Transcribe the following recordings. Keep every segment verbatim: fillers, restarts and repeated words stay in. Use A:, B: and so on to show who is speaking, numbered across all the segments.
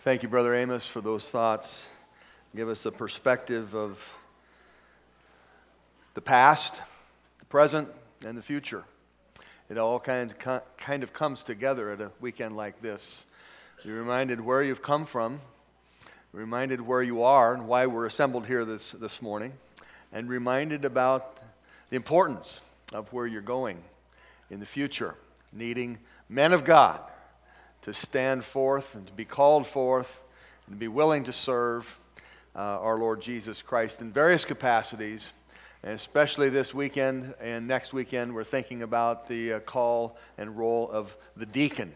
A: Thank you, Brother Amos, for those thoughts. Give us a perspective of the past, the present, and the future. It all kind of, kind of comes together at a weekend like this. You're reminded where you've come from, reminded where you are and why we're assembled here this, this morning, and reminded about the importance of where you're going in the future, needing men of God to stand forth and to be called forth and to be willing to serve uh, our Lord Jesus Christ in various capacities. And especially this weekend and next weekend, we're thinking about the uh, call and role of the deacon.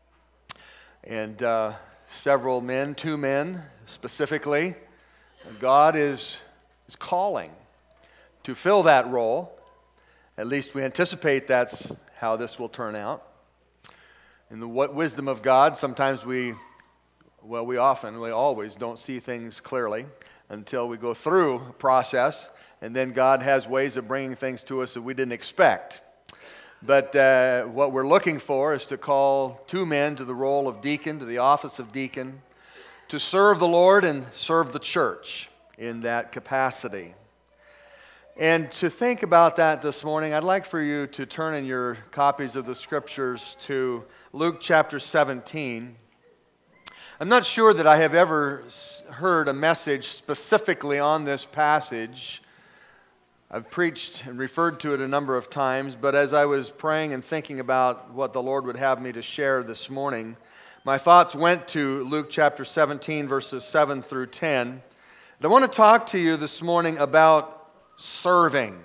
A: And uh, several men, two men specifically, God is, is calling to fill that role. At least we anticipate that's how this will turn out. In the what wisdom of God, sometimes we, well, we often, we always don't see things clearly until we go through a process, and then God has ways of bringing things to us that we didn't expect. But uh, what we're looking for is to call two men to the role of deacon, to the office of deacon, to serve the Lord and serve the church in that capacity. And to think about that this morning, I'd like for you to turn in your copies of the Scriptures to Luke chapter seventeen. I'm not sure that I have ever heard a message specifically on this passage. I've preached and referred to it a number of times, but as I was praying and thinking about what the Lord would have me to share this morning, my thoughts went to Luke chapter seventeen, verses seven through ten. And I want to talk to you this morning about serving.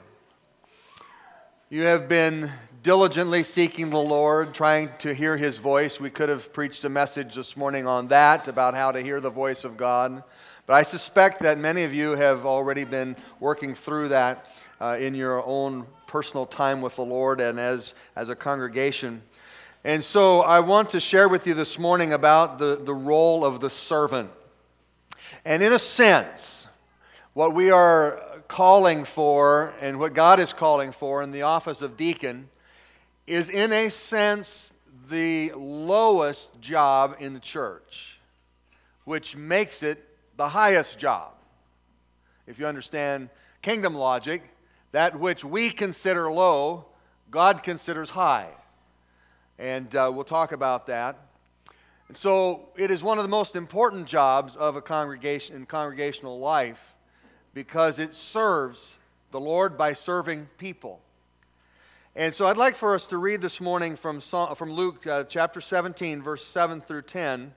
A: You have been diligently seeking the Lord, trying to hear His voice. We could have preached a message this morning on that, about how to hear the voice of God. But I suspect that many of you have already been working through that uh, in your own personal time with the Lord and as, as a congregation. And so I want to share with you this morning about the, the role of the servant. And in a sense, what we are calling for and what God is calling for in the office of deacon is in a sense the lowest job in the church, which makes it the highest job. If you understand kingdom logic, that which we consider low, God considers high. And uh, we'll talk about that. And so it is one of the most important jobs of a congregation in congregational life, because it serves the Lord by serving people. And so I'd like for us to read this morning from, from Luke uh, chapter seventeen, verse seven through ten,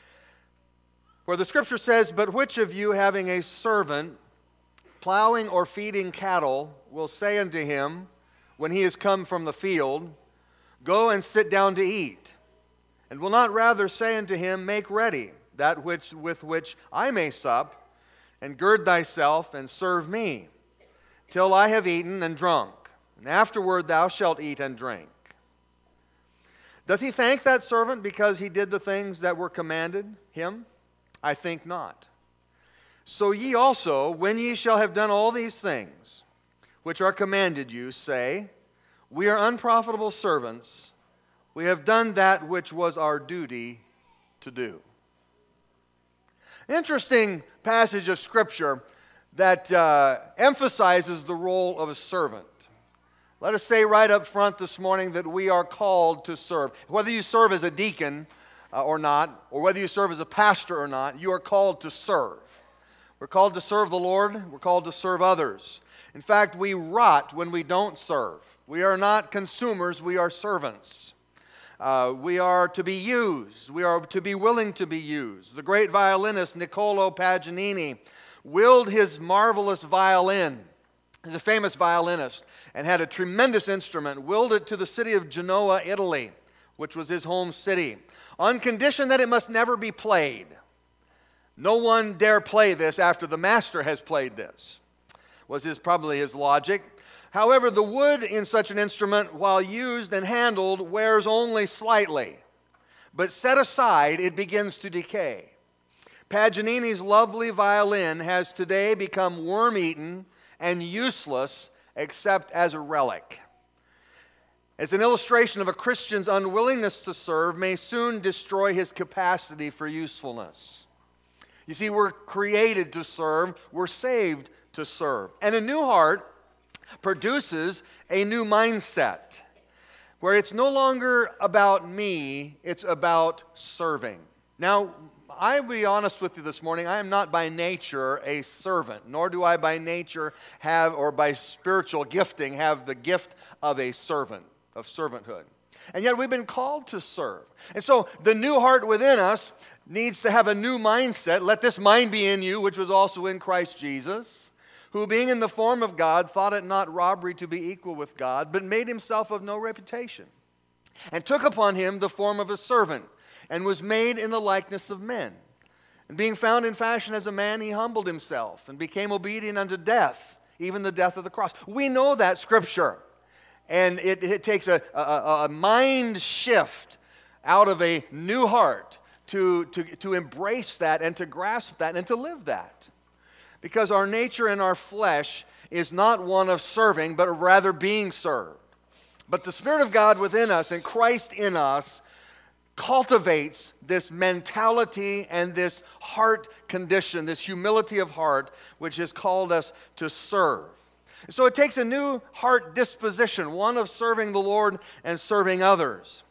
A: where the Scripture says, "But which of you, having a servant plowing or feeding cattle, will say unto him, when he is come from the field, Go and sit down to eat? And will not rather say unto him, Make ready that which with which I may sup, and gird thyself, and serve me, till I have eaten and drunk, and afterward thou shalt eat and drink. Doth he thank that servant because he did the things that were commanded him? I think not. So ye also, when ye shall have done all these things, which are commanded you, say, We are unprofitable servants, we have done that which was our duty to do." Interesting passage of Scripture that uh, emphasizes the role of a servant. Let us say right up front this morning that we are called to serve. Whether you serve as a deacon uh, or not, or whether you serve as a pastor or not, you are called to serve. We're called to serve the Lord. We're called to serve others. In fact, we rot when we don't serve. We are not consumers, we are servants. Uh, we are to be used. We are to be willing to be used. The great violinist Niccolo Paganini willed his marvelous violin. He's a famous violinist and had a tremendous instrument, willed it to the city of Genoa, Italy, which was his home city, on condition that it must never be played. No one dare play this after the master has played this, was his probably his logic. However, the wood in such an instrument, while used and handled, wears only slightly. But set aside, it begins to decay. Paganini's lovely violin has today become worm-eaten and useless except as a relic. as an illustration of a Christian's unwillingness to serve may soon destroy his capacity for usefulness. You see, we're created to serve, we're saved to serve. And a new heart produces a new mindset, where it's no longer about me, it's about serving. Now, I'll be honest with you this morning, I am not by nature a servant, nor do I by nature have, or by spiritual gifting, have the gift of a servant, of servanthood. And yet we've been called to serve. And so the new heart within us needs to have a new mindset. Let this mind be in you, which was also in Christ Jesus, who being in the form of God, thought it not robbery to be equal with God, but made himself of no reputation, and took upon him the form of a servant, and was made in the likeness of men. And being found in fashion as a man, he humbled himself, and became obedient unto death, even the death of the cross. We know that Scripture. And it, it takes a, a, a mind shift out of a new heart to, to, to embrace that and to grasp that and to live that. Because our nature and our flesh is not one of serving, but rather being served. But the Spirit of God within us and Christ in us cultivates this mentality and this heart condition, this humility of heart, which has called us to serve. So it takes a new heart disposition, one of serving the Lord and serving others.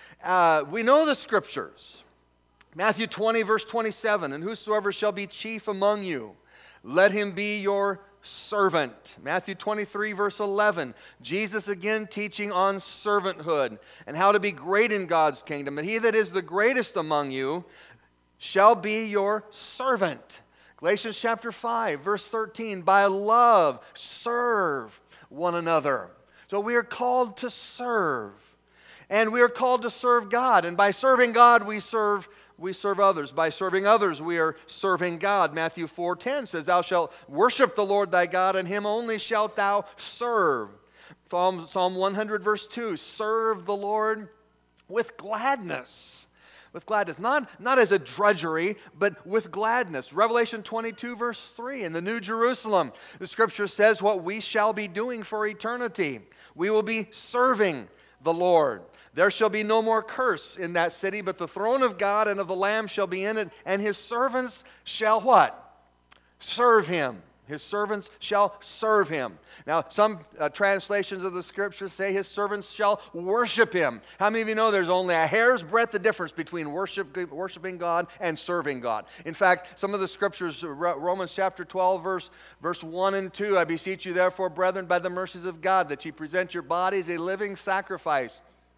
A: Uh, we know the Scriptures. Matthew twenty, verse twenty-seven, and whosoever shall be chief among you, let him be your servant. Matthew twenty-three, verse eleven, Jesus again teaching on servanthood and how to be great in God's kingdom. And he that is the greatest among you shall be your servant. Galatians chapter five, verse thirteen, by love serve one another. So we are called to serve. And we are called to serve God. And by serving God, we serve we serve others. By serving others, we are serving God. Matthew four ten says, thou shalt worship the Lord thy God, and him only shalt thou serve. Psalm, Psalm one hundred, verse two, serve the Lord with gladness. With gladness, not, not as a drudgery, but with gladness. Revelation twenty-two, verse three, in the New Jerusalem, the Scripture says what we shall be doing for eternity. We will be serving the Lord. There shall be no more curse in that city, but the throne of God and of the Lamb shall be in it, and his servants shall what? Serve him. His servants shall serve him. Now, some uh, translations of the Scriptures say his servants shall worship him. How many of you know there's only a hair's breadth of difference between worship, worshiping God and serving God? In fact, some of the Scriptures, Romans chapter twelve, verse, verse one and two, I beseech you therefore, brethren, by the mercies of God, that ye present your bodies a living sacrifice,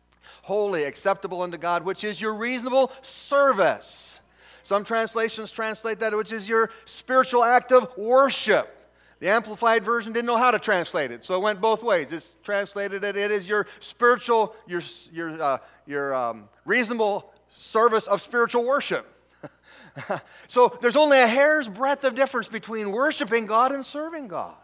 A: holy, acceptable unto God, which is your reasonable service. Some translations translate that, which is your spiritual act of worship. The Amplified Version didn't know how to translate it, so it went both ways. It's translated that it is your spiritual, your, your, uh, your um, reasonable service of spiritual worship. So there's only a hair's breadth of difference between worshiping God and serving God.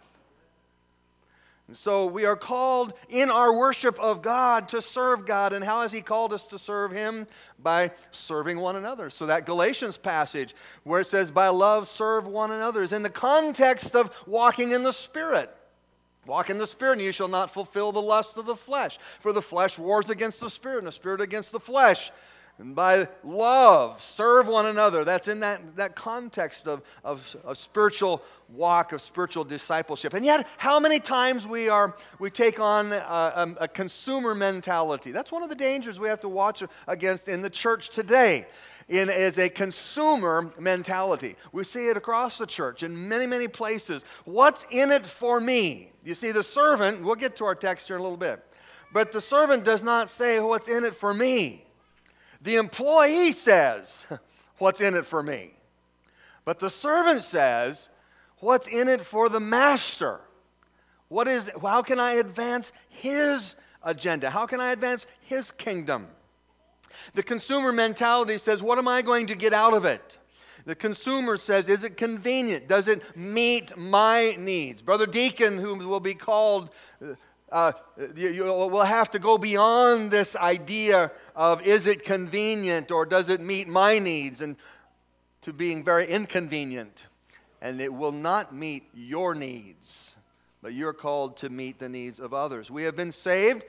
A: And so we are called in our worship of God to serve God. And how has he called us to serve him? By serving one another. So that Galatians passage where it says, by love serve one another, is in the context of walking in the Spirit. Walk in the Spirit, and you shall not fulfill the lust of the flesh. For the flesh wars against the Spirit, and the Spirit against the flesh. And by love, serve one another. That's in that, that context of, of, of spiritual walk, of spiritual discipleship. And yet, how many times we are we take on a, a, a consumer mentality. That's one of the dangers we have to watch against in the church today, in as a consumer mentality. We see it across the church in many, many places. What's in it for me? You see, the servant, we'll get to our text here in a little bit, but the servant does not say, what's in it for me? The employee says, what's in it for me? But the servant says, what's in it for the master? What is, how can I advance his agenda? How can I advance his kingdom? The consumer mentality says, what am I going to get out of it? The consumer says, is it convenient? Does it meet my needs? Brother Deacon, who will be called, uh, you, you will have to go beyond this idea of is it convenient or does it meet my needs, and to being very inconvenient. And it will not meet your needs, but you're called to meet the needs of others. We have been saved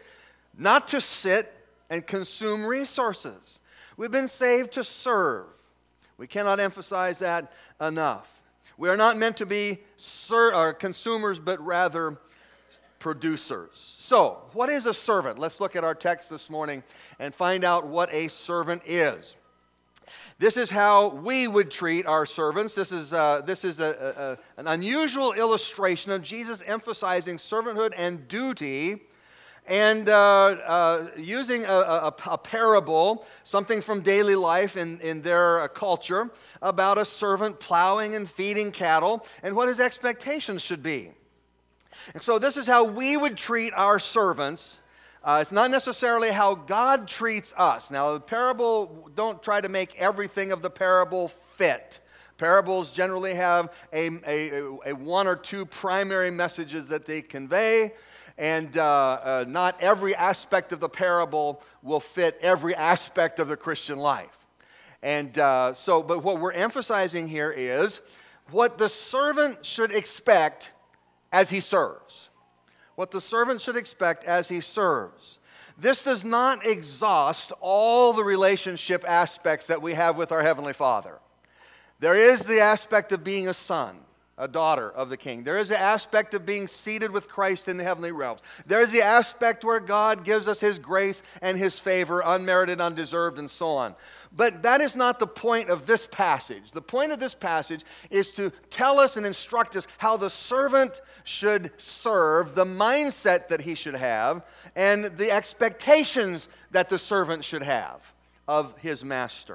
A: not to sit and consume resources. We've been saved to serve. We cannot emphasize that enough. We are not meant to be ser- or consumers, but rather producers. So, what is a servant? Let's look at our text this morning and find out what a servant is. This is how we would treat our servants. This is, uh, this is a, a, an unusual illustration of Jesus emphasizing servanthood and duty, and uh, uh, using a, a, a parable, something from daily life in, in their uh, culture, about a servant plowing and feeding cattle, and what his expectations should be. And so this is how we would treat our servants. Uh, it's not necessarily how God treats us. Now, the parable, don't try to make everything of the parable fit. Parables generally have a, a, a one or two primary messages that they convey, and uh, uh, not every aspect of the parable will fit every aspect of the Christian life. And uh, so, but what we're emphasizing here is what the servant should expect as he serves. What the servant should expect as he serves. This does not exhaust all the relationship aspects that we have with our Heavenly Father. There is the aspect of being a son, a daughter of the King. There is the aspect of being seated with Christ in the heavenly realms. There is the aspect where God gives us His grace and His favor, unmerited, undeserved, and so on. But that is not the point of this passage. The point of this passage is to tell us and instruct us how the servant should serve, the mindset that he should have, and the expectations that the servant should have of his master.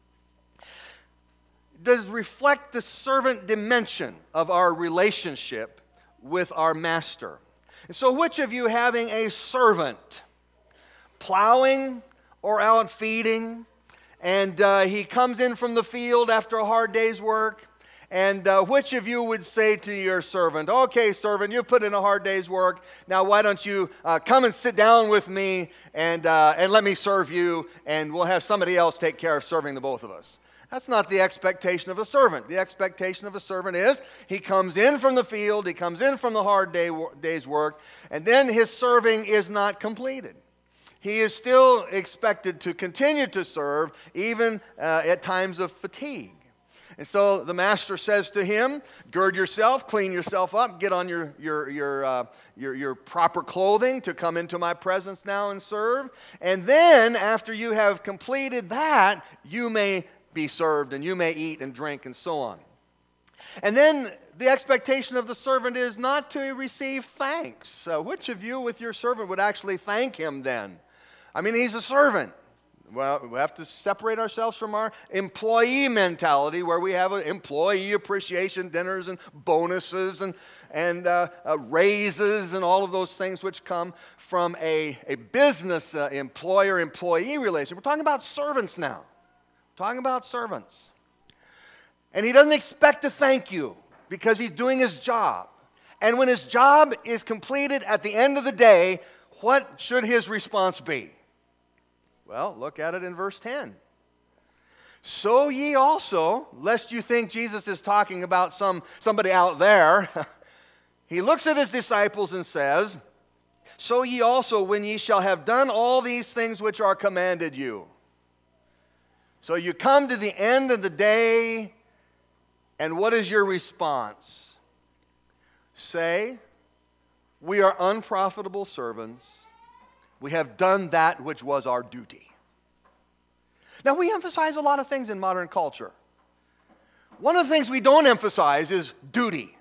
A: Does reflect the servant dimension of our relationship with our master. And so which of you having a servant plowing or out feeding, and uh, he comes in from the field after a hard day's work, and uh, which of you would say to your servant, okay, servant, you put in a hard day's work, now why don't you uh, come and sit down with me and, uh, and let me serve you, and we'll have somebody else take care of serving the both of us. That's not the expectation of a servant. The expectation of a servant is he comes in from the field, he comes in from the hard day, day's work, and then his serving is not completed. He is still expected to continue to serve even uh, at times of fatigue. And so the master says to him, gird yourself, clean yourself up, get on your, your, your, uh, your, your proper clothing to come into my presence now and serve. And then after you have completed that, you may be served, and you may eat and drink and so on. And then the expectation of the servant is not to receive thanks. Uh, which of you with your servant would actually thank him then? I mean, he's a servant. Well, we have to separate ourselves from our employee mentality where we have an employee appreciation dinners and bonuses and, and uh, uh, raises and all of those things which come from a, a business uh, employer-employee relation. We're talking about servants now. Talking about servants. And he doesn't expect to thank you because he's doing his job. And when his job is completed at the end of the day, what should his response be? Well, look at it in verse ten. So ye also, lest you think Jesus is talking about some somebody out there, he looks at his disciples and says, so ye also, when ye shall have done all these things which are commanded you. So you come to the end of the day, and what is your response? Say, we are unprofitable servants. We have done that which was our duty. Now, we emphasize a lot of things in modern culture. One of the things we don't emphasize is duty.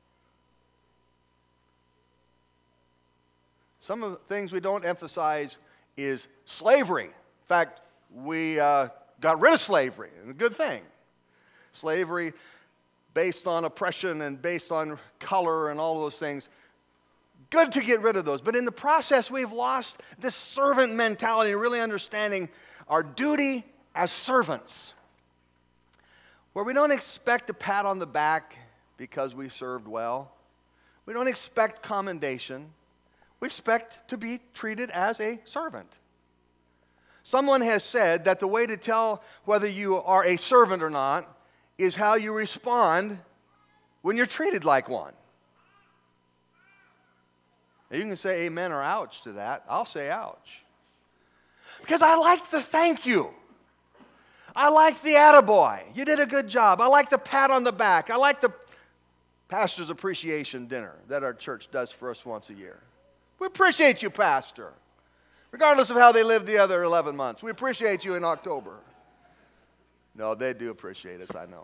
A: Some of the things we don't emphasize is slavery. In fact, we uh, got rid of slavery, and a good thing. Slavery based on oppression and based on color and all those things. Good to get rid of those. But in the process, we've lost this servant mentality and really understanding our duty as servants. Where we don't expect a pat on the back because we served well. We don't expect commendation. We expect to be treated as a servant. Someone has said that the way to tell whether you are a servant or not is how you respond when you're treated like one. You can say amen or ouch to that. I'll say ouch. Because I like the thank you. I like the attaboy. You did a good job. I like the pat on the back. I like the pastor's appreciation dinner that our church does for us once a year. We appreciate you, Pastor. Regardless of how they lived the other eleven months. We appreciate you in October. No, they do appreciate us, I know.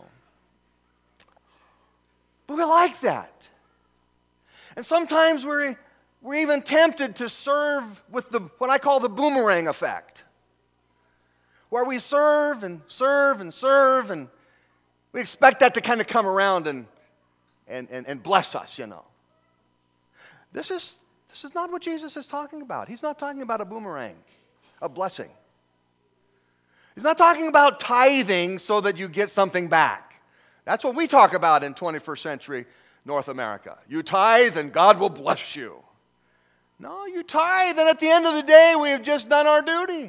A: But we like that. And sometimes we're, we're even tempted to serve with the what I call the boomerang effect. Where we serve and serve and serve, and we expect that to kind of come around and, and, and, and bless us, you know. This is, this is not what Jesus is talking about. He's not talking about a boomerang, a blessing. He's not talking about tithing so that you get something back. That's what we talk about in twenty-first century North America. You tithe and God will bless you. No, you tithe and at the end of the day we have just done our duty.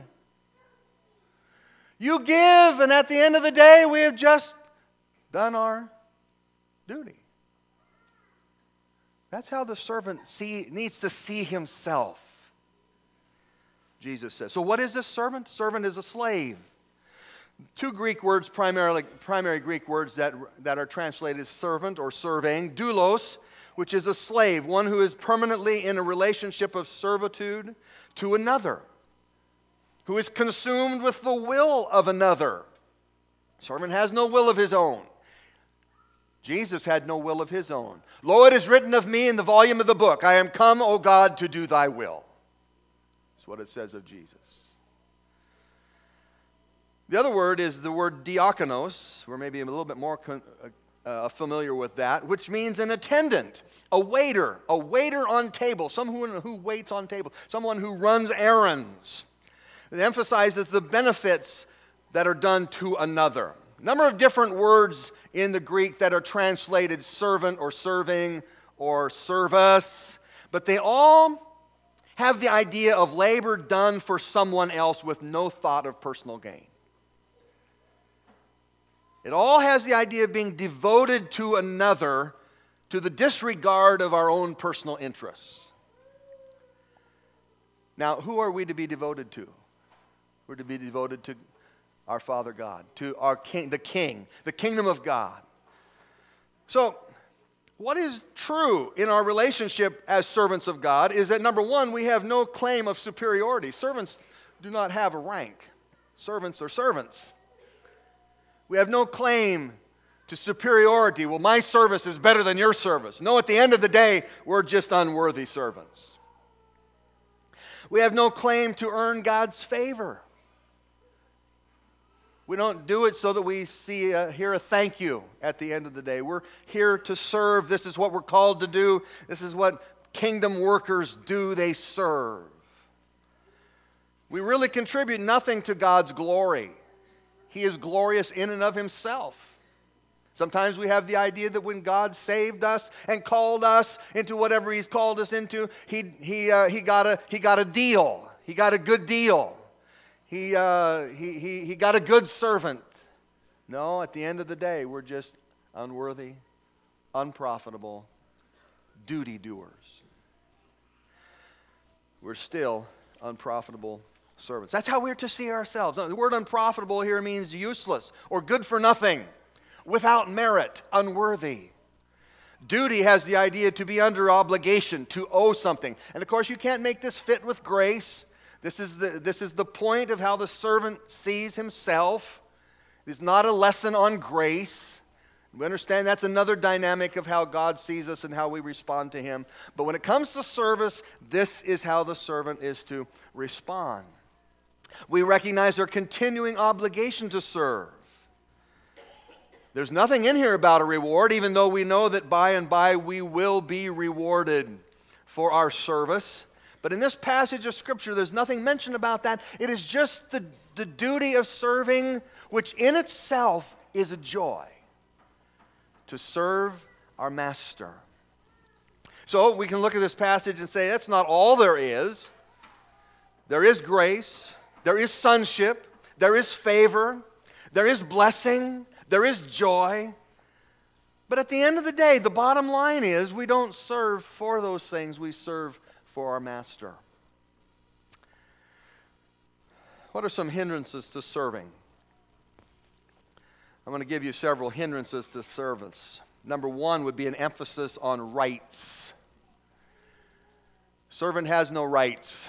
A: You give and at the end of the day we have just done our duty. That's how the servant see, needs to see himself, Jesus says. So what is this servant? Servant is a slave. Two Greek words, primarily primary Greek words that, that are translated servant or serving. Doulos, which is a slave, one who is permanently in a relationship of servitude to another, who is consumed with the will of another. Servant has no will of his own. Jesus had no will of his own. Lo, it is written of me in the volume of the book, I am come, O God, to do thy will. That's what it says of Jesus. The other word is the word diakonos. We're maybe a little bit more con- uh, familiar with that, which means an attendant, a waiter, a waiter on table, someone who waits on table, someone who runs errands. It emphasizes the benefits that are done to another. A number of different words in the Greek that are translated servant or serving or service, but they all have the idea of labor done for someone else with no thought of personal gain. It all has the idea of being devoted to another to the disregard of our own personal interests. Now, who are we to be devoted to? We're to be devoted to our Father God, to our King, the King, the kingdom of God. So, what is true in our relationship as servants of God is that, number one, we have no claim of superiority. Servants do not have a rank. Servants are servants. We have no claim to superiority. Well, my service is better than your service. No, at the end of the day, we're just unworthy servants. We have no claim to earn God's favor. We don't do it so that we see uh, hear a thank you at the end of the day. We're here to serve. This is what we're called to do. This is what kingdom workers do. They serve. We really contribute nothing to God's glory. He is glorious in and of himself. Sometimes we have the idea that when God saved us and called us into whatever he's called us into, he, he, uh, he, got, a, he got a deal. He got a good deal. He, uh, he, he, he got a good servant. No, at the end of the day, we're just unworthy, unprofitable duty doers. We're still unprofitable servants. That's how we're to see ourselves. The word unprofitable here means useless or good for nothing, without merit, unworthy. Duty has the idea to be under obligation, to owe something. And of course, you can't make this fit with grace. This is the, this is the point of how the servant sees himself. It's not a lesson on grace. We understand that's another dynamic of how God sees us and how we respond to him. But when it comes to service, this is how the servant is to respond. We recognize our continuing obligation to serve. There's nothing in here about a reward, even though we know that by and by we will be rewarded for our service. But in this passage of Scripture, there's nothing mentioned about that. It is just the, the duty of serving, which in itself is a joy, to serve our master. So we can look at this passage and say, that's not all there is. There is grace. There is sonship, there is favor, there is blessing, there is joy. But at the end of the day, the bottom line is we don't serve for those things, we serve for our master. What are some hindrances to serving? I'm going to give you several hindrances to service. Number one would be an emphasis on rights. Servant has no rights.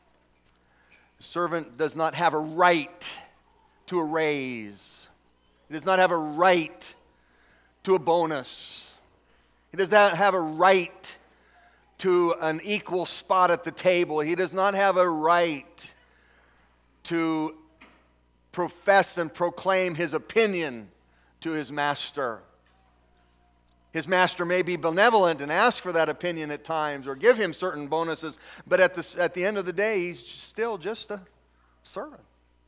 A: The servant does not have a right to a raise. He does not have a right to a bonus. He does not have a right to an equal spot at the table. He does not have a right to profess and proclaim his opinion to his master. His master may be benevolent and ask for that opinion at times or give him certain bonuses, but at the, at the end of the day, he's still just a servant.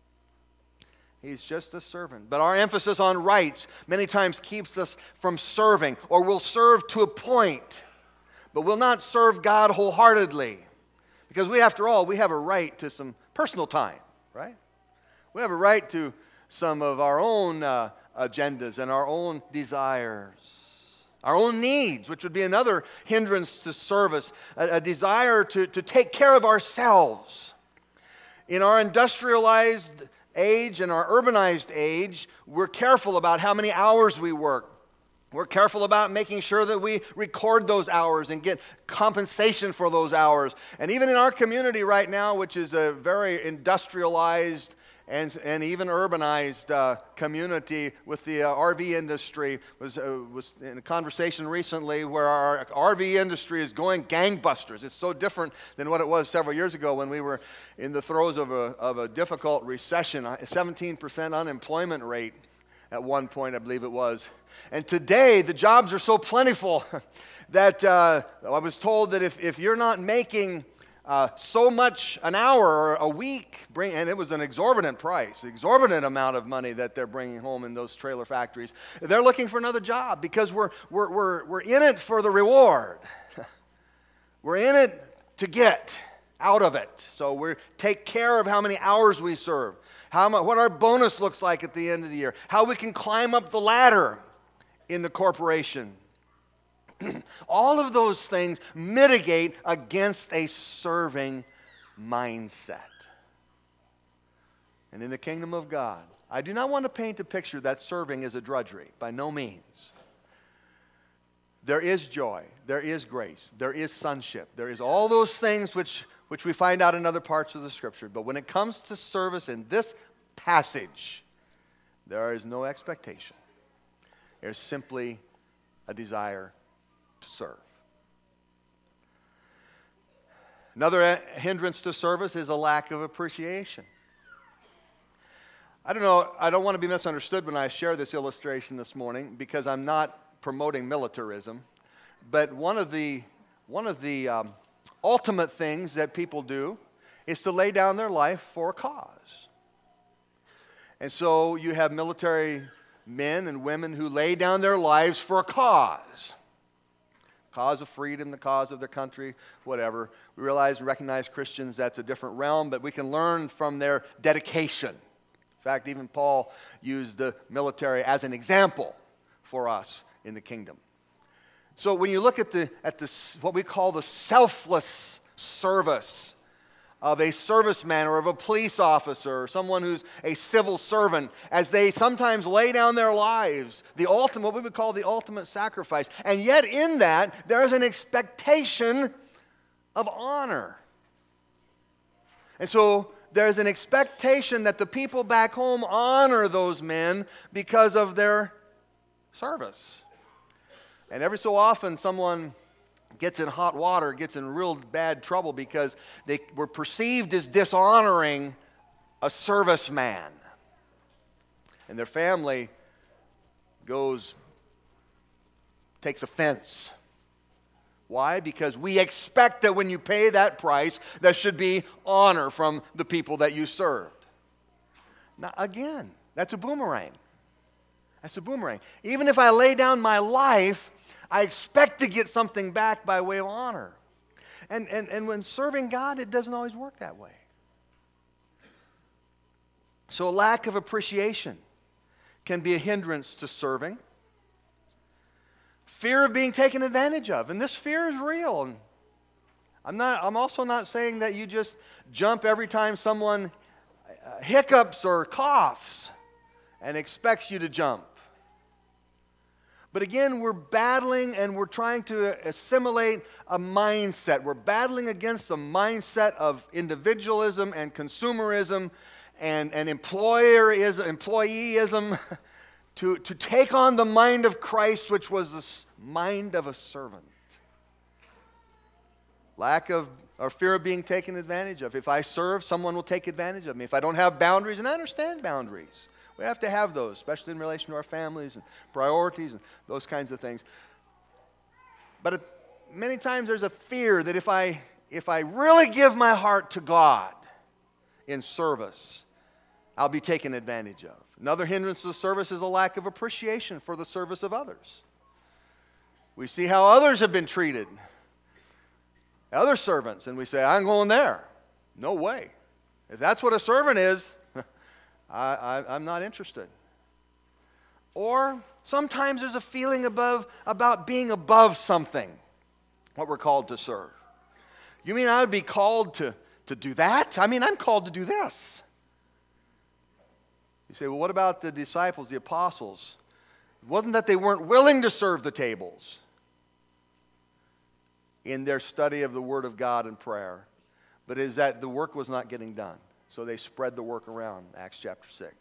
A: He's just a servant. But our emphasis on rights many times keeps us from serving, or we'll serve to a point, but we'll not serve God wholeheartedly. Because we, after all, we have a right to some personal time, right? We have a right to some of our own uh, agendas and our own desires, our own needs, which would be another hindrance to service, a, a desire to, to take care of ourselves. In our industrialized age and our urbanized age, we're careful about how many hours we work. We're careful about making sure that we record those hours and get compensation for those hours. And even in our community right now, which is a very industrialized and, and even urbanized uh, community with the uh, R V industry, was, uh, was in a conversation recently where our R V industry is going gangbusters. It's so different than what it was several years ago when we were in the throes of a, of a difficult recession, a seventeen percent unemployment rate at one point, I believe it was. And today, the jobs are so plentiful that uh, I was told that if, if you're not making uh, so much an hour or a week, bring, and it was an exorbitant price, exorbitant amount of money that they're bringing home in those trailer factories, they're looking for another job because we're, we're, we're, we're in it for the reward. We're in it to get out of it. So we take care of how many hours we serve, how much, what our bonus looks like at the end of the year, how we can climb up the ladder in the corporation. All of those things mitigate against a serving mindset. And in the kingdom of God, I do not want to paint a picture that serving is a drudgery, by no means. There is joy, there is grace, there is sonship, there is all those things which, which we find out in other parts of the Scripture. But when it comes to service in this passage, there is no expectation. There's simply a desire to serve. Another hindrance to service is a lack of appreciation. I don't know, I don't want to be misunderstood when I share this illustration this morning because I'm not promoting militarism, but one of the, one of the um, ultimate things that people do is to lay down their life for a cause. And so you have military men and women who lay down their lives for a cause. Cause of freedom, the cause of their country, whatever. We realize and recognize Christians, that's a different realm, but we can learn from their dedication. In fact, even Paul used the military as an example for us in the kingdom. So when you look at the at the what we call the selfless service of a serviceman or of a police officer or someone who's a civil servant, as they sometimes lay down their lives, the ultimate, what we would call the ultimate sacrifice. And yet in that, there is an expectation of honor. And so there's an expectation that the people back home honor those men because of their service. And every so often, someone gets in hot water, gets in real bad trouble because they were perceived as dishonoring a serviceman. And their family goes, takes offense. Why? Because we expect that when you pay that price, there should be honor from the people that you served. Now, again, that's a boomerang. That's a boomerang. Even if I lay down my life, I expect to get something back by way of honor. And, and, and when serving God, it doesn't always work that way. So a lack of appreciation can be a hindrance to serving. Fear of being taken advantage of. And this fear is real. And I'm not. I'm also not saying that you just jump every time someone uh, hiccups or coughs and expects you to jump. But again, we're battling and we're trying to assimilate a mindset. We're battling against the mindset of individualism and consumerism and, and employerism, employeeism to, to take on the mind of Christ, which was the mind of a servant. Lack of or fear of being taken advantage of. If I serve, someone will take advantage of me. If I don't have boundaries, and I understand boundaries. We have to have those, especially in relation to our families and priorities and those kinds of things. But it, many times there's a fear that if I if I really give my heart to God in service, I'll be taken advantage of. Another hindrance to service is a lack of appreciation for the service of others. We see how others have been treated, other servants, and we say, I'm going there. No way. If that's what a servant is, I, I, I'm not interested. Or sometimes there's a feeling above about being above something, what we're called to serve. You mean I would be called to, to do that? I mean, I'm called to do this. You say, well, what about the disciples, the apostles? It wasn't that they weren't willing to serve the tables in their study of the Word of God and prayer, but it is that the work was not getting done. So they spread the work around, Acts chapter six.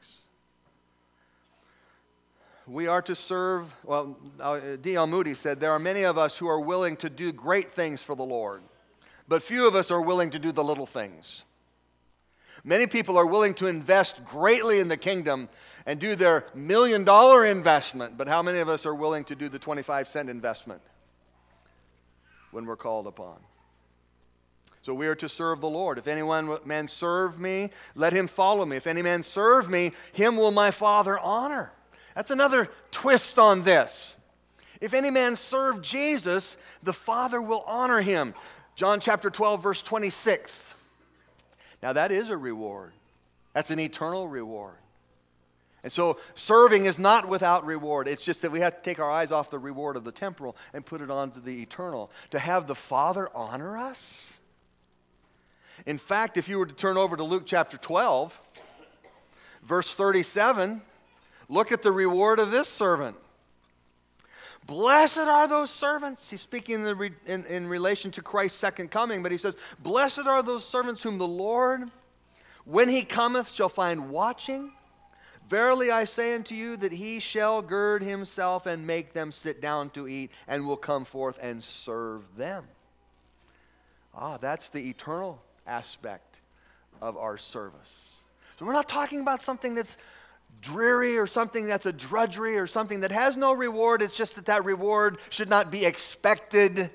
A: We are to serve, well, D L Moody said, there are many of us who are willing to do great things for the Lord, but few of us are willing to do the little things. Many people are willing to invest greatly in the kingdom and do their million dollar investment, but how many of us are willing to do the twenty-five cent investment when we're called upon? So we are to serve the Lord. If any one man serve me, let him follow me. If any man serve me, him will my Father honor. That's another twist on this. If any man serve Jesus, the Father will honor him. John chapter twelve, verse twenty-six. Now that is a reward. That's an eternal reward. And so serving is not without reward. It's just that we have to take our eyes off the reward of the temporal and put it on to the eternal. To have the Father honor us? In fact, if you were to turn over to Luke chapter twelve, verse thirty-seven, look at the reward of this servant. Blessed are those servants. He's speaking in, the re, in, in relation to Christ's second coming, but he says, blessed are those servants whom the Lord, when he cometh, shall find watching. Verily I say unto you that he shall gird himself and make them sit down to eat, and will come forth and serve them. Ah, that's the eternal aspect of our service. So we're not talking about something that's dreary or something that's a drudgery or something that has no reward. It's just that that reward should not be expected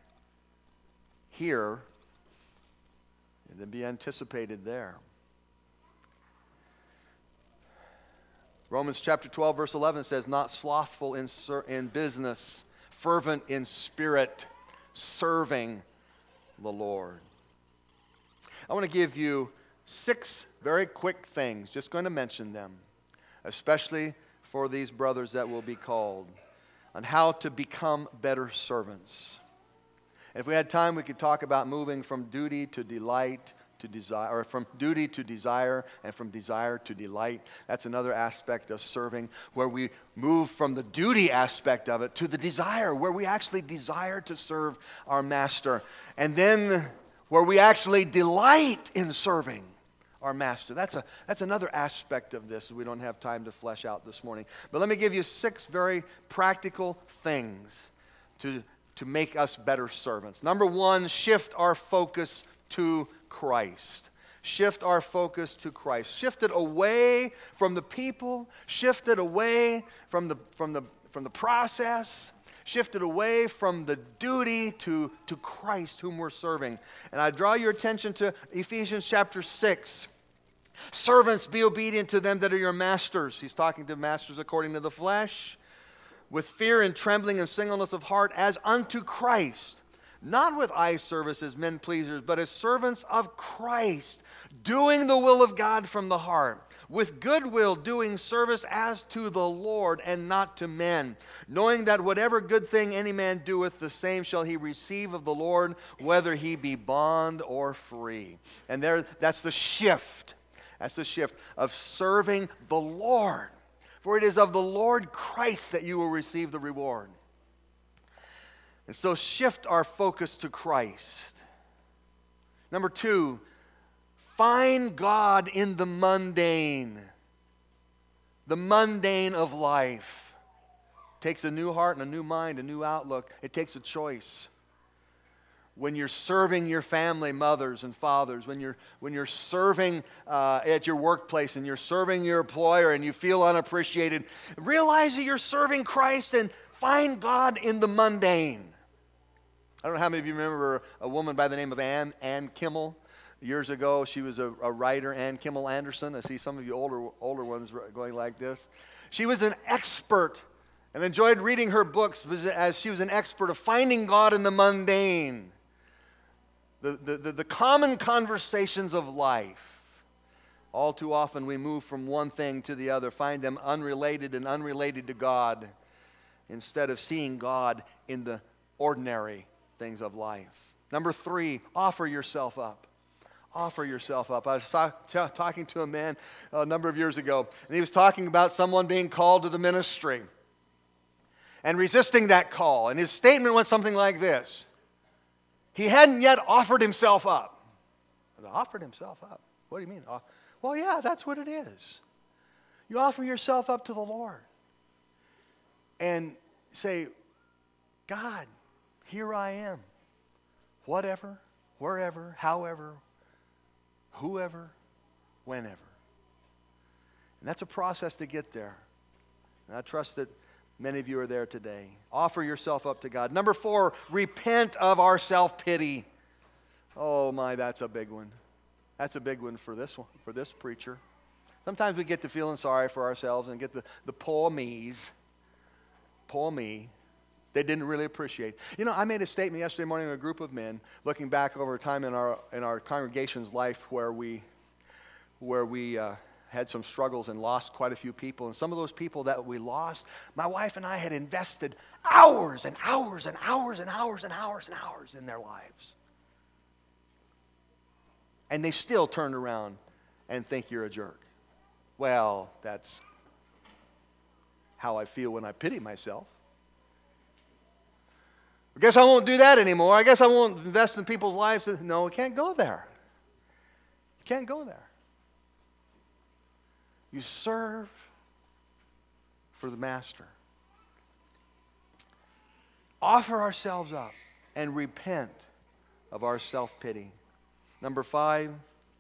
A: here and to be anticipated there. Romans chapter twelve, verse eleven says, not slothful in, ser- in business, fervent in spirit, serving the Lord. I want to give you six very quick things, just going to mention them, especially for these brothers that will be called, on how to become better servants. And if we had time, we could talk about moving from duty to delight to desire, or from duty to desire, and from desire to delight. That's another aspect of serving, where we move from the duty aspect of it to the desire, where we actually desire to serve our master. And then where we actually delight in serving our master. That's a that's another aspect of this that we don't have time to flesh out this morning. But let me give you six very practical things to, to make us better servants. Number one, shift our focus to Christ. Shift our focus to Christ. Shift it away from the people. Shift it away from the from the from the process. Shifted away from the duty to, to Christ whom we're serving. And I draw your attention to Ephesians chapter six. Servants, be obedient to them that are your masters. He's talking to masters according to the flesh. With fear and trembling and singleness of heart as unto Christ. Not with eye service as men pleasers, but as servants of Christ, doing the will of God from the heart. with goodwill doing service as to the Lord and not to men, knowing that whatever good thing any man doeth, the same shall he receive of the Lord, whether he be bond or free. And there, that's the shift. That's the shift of serving the Lord. For it is of the Lord Christ that you will receive the reward. And so shift our focus to Christ. Number two, find God in the mundane. The mundane of life. It takes a new heart and a new mind, a new outlook. It takes a choice. When you're serving your family, mothers and fathers, when you're, when you're serving uh, at your workplace and you're serving your employer and you feel unappreciated, realize that you're serving Christ and find God in the mundane. I don't know how many of you remember a woman by the name of Ann, Ann Kimmel. Years ago, she was a, a writer, Ann Kimmel Anderson. I see some of you older, older ones going like this. She was an expert and enjoyed reading her books as she was an expert of finding God in the mundane. The, the, the, the common conversations of life. All too often we move from one thing to the other, find them unrelated and unrelated to God, instead of seeing God in the ordinary things of life. Number three, offer yourself up. Offer yourself up. I was talk, t- talking to a man a number of years ago, and he was talking about someone being called to the ministry and resisting that call. And his statement went something like this. He hadn't yet offered himself up. Offered himself up? What do you mean? Well, yeah, that's what it is. You offer yourself up to the Lord and say, God, here I am. Whatever, wherever, however, whoever, whenever. And that's a process to get there. And I trust that many of you are there today. Offer yourself up to God. Number four, repent of our self-pity. Oh my, that's a big one. That's a big one for this one, for this preacher. Sometimes we get to feeling sorry for ourselves and get the, the poor me's. Poor me. They didn't really appreciate. You know, I made a statement yesterday morning to a group of men, looking back over a time in our in our congregation's life where we where we uh, had some struggles and lost quite a few people. And some of those people that we lost, my wife and I had invested hours and hours and hours and hours and hours and hours in their lives. And they still turned around and think you're a jerk. Well, that's how I feel when I pity myself. I guess I won't do that anymore. I guess I won't invest in people's lives. No, we can't go there. You can't go there. You serve for the Master. Offer ourselves up and repent of our self-pity. Number five,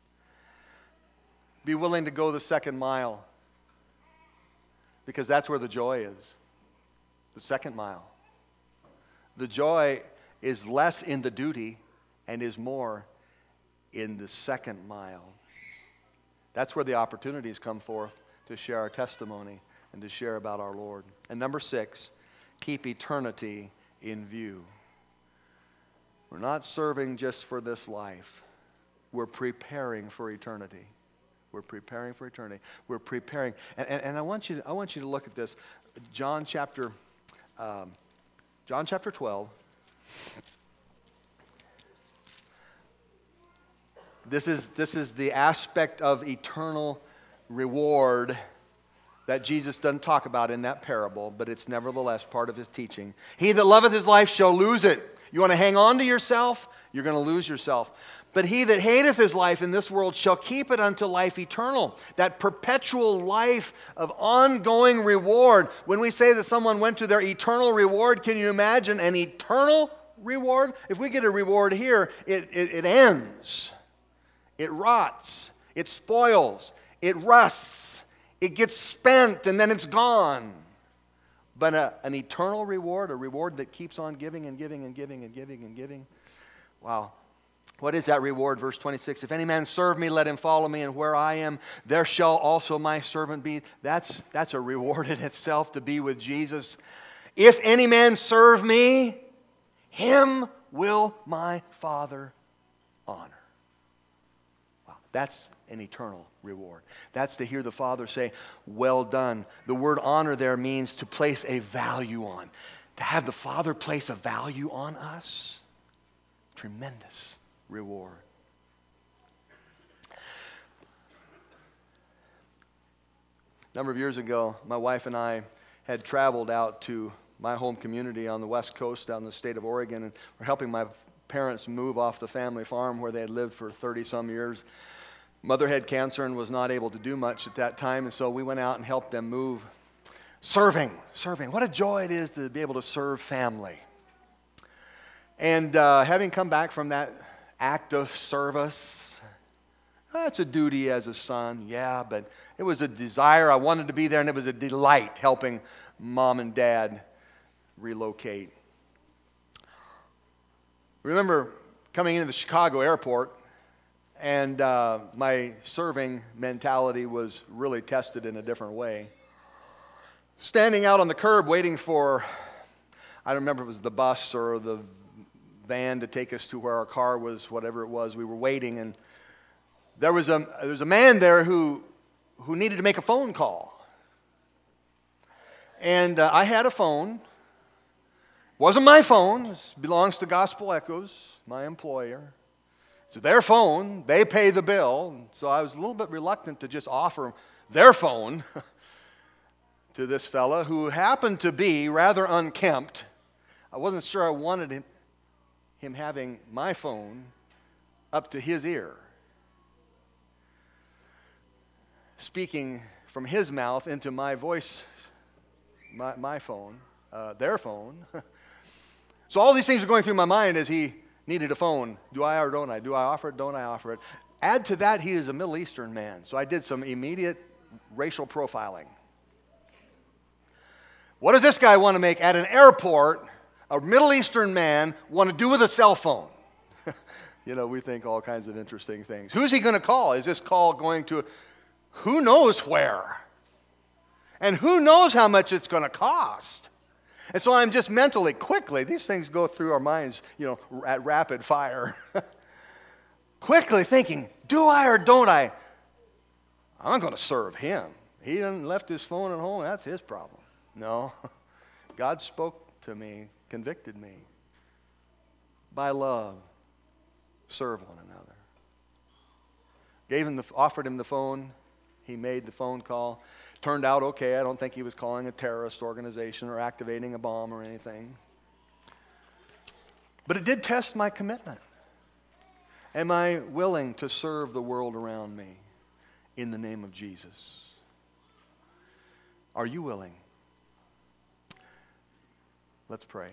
A: be willing to go the second mile, because that's where the joy is. The second mile. The joy is less in the duty and is more in the second mile. That's where the opportunities come forth to share our testimony and to share about our Lord. And number six, keep eternity in view. We're not serving just for this life. We're preparing for eternity. We're preparing for eternity. We're preparing. And, and, and I want you to, I want you to look at this. John chapter um, John chapter twelve. This is, this is the aspect of eternal reward that Jesus doesn't talk about in that parable, but it's nevertheless part of his teaching. He that loveth his life shall lose it. You want to hang on to yourself? You're going to lose yourself. But he that hateth his life in this world shall keep it unto life eternal. That perpetual life of ongoing reward. When we say that someone went to their eternal reward, can you imagine an eternal reward? If we get a reward here, it, it, it ends. It rots. It spoils. It rusts. It gets spent and then it's gone. But a, an eternal reward, a reward that keeps on giving and giving and giving and giving and giving. Wow. What is that reward? Verse twenty-six, if any man serve me, let him follow me, and where I am, there shall also my servant be. That's, that's a reward in itself to be with Jesus. If any man serve me, him will my Father honor. Wow. That's an eternal reward. That's to hear the Father say, well done. The word honor there means to place a value on. To have the Father place a value on us, tremendous reward. A number of years ago, my wife and I had traveled out to my home community on the west coast down in the state of Oregon, and we're helping my parents move off the family farm where they had lived for thirty-some years. Mother had cancer and was not able to do much at that time, and so we went out and helped them move. Serving, serving. What a joy it is to be able to serve family. And uh, having come back from that act of service, that's a duty as a son, yeah, but it was a desire. I wanted to be there, and it was a delight helping mom and dad relocate. Remember coming into the Chicago airport, and uh, my serving mentality was really tested in a different way. Standing out on the curb waiting for, I don't remember if it was the bus or the van to take us to where our car was, whatever it was, we were waiting, and there was a, there was a man there who, who needed to make a phone call. And uh, I had a phone. It wasn't my phone. It belongs to Gospel Echoes, my employer. It's their phone. They pay the bill. So I was a little bit reluctant to just offer their phone to this fella who happened to be rather unkempt. I wasn't sure I wanted him, him having my phone up to his ear, speaking from his mouth into my voice, my, my phone, uh, their phone. So all these things are going through my mind as he needed a phone. Do I or don't I? Do I offer it? Don't I offer it? Add to that, he is a Middle Eastern man. So I did some immediate racial profiling. What does this guy want to make at an airport, a Middle Eastern man, want to do with a cell phone? You know, we think all kinds of interesting things. Who's he going to call? Is this call going to who knows where? And who knows how much it's going to cost? And so I'm just mentally, quickly, these things go through our minds, you know, at rapid fire. Quickly thinking, do I or don't I? I'm going to serve him. He done left his phone at home. That's his problem. No. God spoke to me, convicted me. By love, serve one another. Gave him the, offered him the phone. He made the phone call. Turned out okay. I don't think he was calling a terrorist organization or activating a bomb or anything. But it did test my commitment. Am I willing to serve the world around me in the name of Jesus? Are you willing? Let's pray.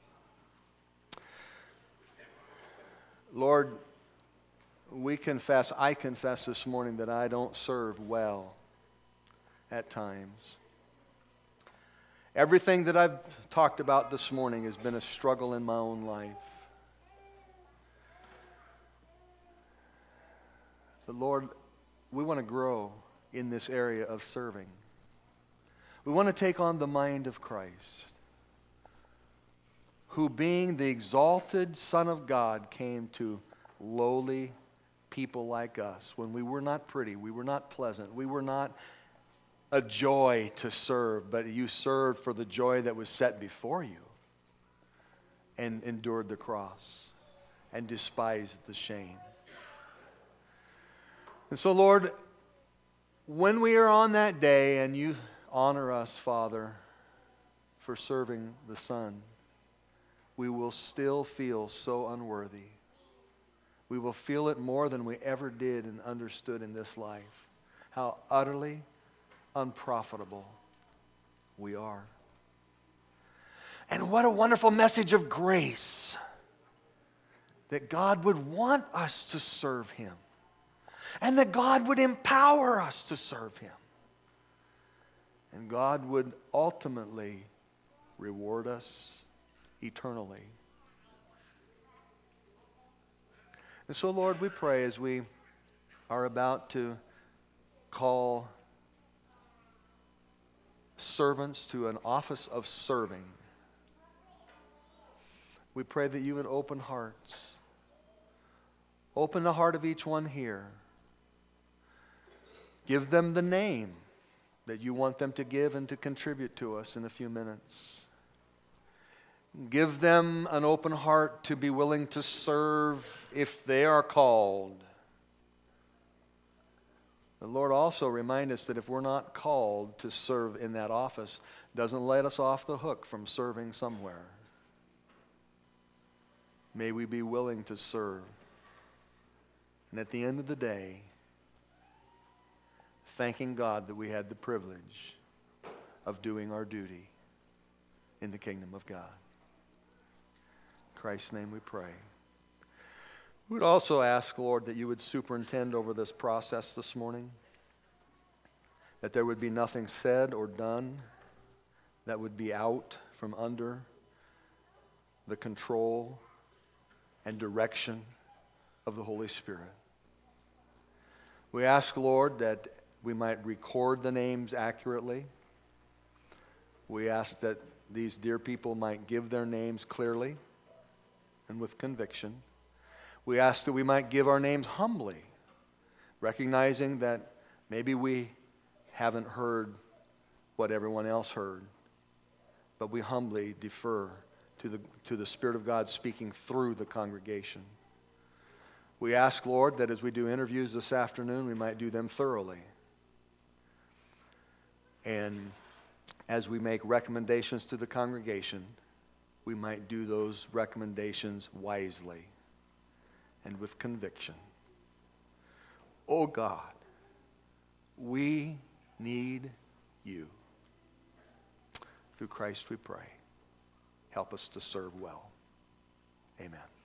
A: Lord, we confess, I confess this morning that I don't serve well at times. Everything that I've talked about this morning has been a struggle in my own life. But Lord, we want to grow in this area of serving. We want to take on the mind of Christ, who being the exalted Son of God came to lowly people like us when we were not pretty, we were not pleasant, we were not a joy to serve, but you served for the joy that was set before you and endured the cross and despised the shame. And so, Lord, when we are on that day and you honor us, Father, for serving the Son, we will still feel so unworthy. We will feel it more than we ever did and understood in this life. How utterly unprofitable we are. And what a wonderful message of grace that God would want us to serve Him and that God would empower us to serve Him. And God would ultimately reward us eternally. And so, Lord, we pray as we are about to call servants to an office of serving, we pray that you would open hearts. Open the heart of each one here Give them the name that you want them to give and to contribute to us in a few minutes. Give them an open heart to be willing to serve if they are called. The Lord also remind us that if we're not called to serve in that office, doesn't let us off the hook from serving somewhere. May we be willing to serve. And at the end of the day, thanking God that we had the privilege of doing our duty in the kingdom of God. In Christ's name we pray. We would also ask, Lord, that you would superintend over this process this morning, that there would be nothing said or done that would be out from under the control and direction of the Holy Spirit. We ask, Lord, that we might record the names accurately. We ask that these dear people might give their names clearly and with conviction. We ask that we might give our names humbly, recognizing that maybe we haven't heard what everyone else heard, but we humbly defer to the, to the Spirit of God speaking through the congregation. We ask, Lord, that as we do interviews this afternoon, we might do them thoroughly. And as we make recommendations to the congregation, we might do those recommendations wisely and with conviction. Oh God, we need you. Through Christ we pray. Help us to serve well. Amen.